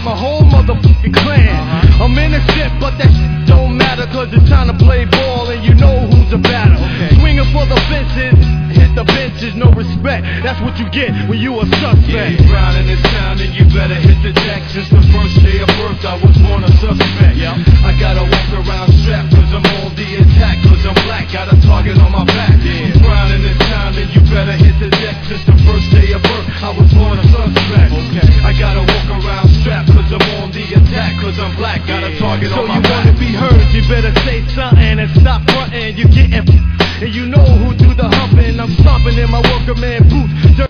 my whole motherfucking clan. I'm innocent, but that shit don't matter, cause it's time to play ball and you know who's a batter. Swinging for the fences, hit the benches, no respect. That's what you get when you a suspect. Yeah, you round in this town and you better hit the deck. Since the first day of birth I was born a suspect. I gotta walk around strapped cause I'm on the attack. Cause I'm black, got a target on my back. You round in this town and you better hit the deck. Since the first day of birth I was born a suspect. I gotta walk around strapped cause I'm on the attack. Cause I'm black, got a target on my back. So you wanna be heard, you better say something and stop frontin'. You getting and you know who do the humping. I'm stomping in my worker man boots.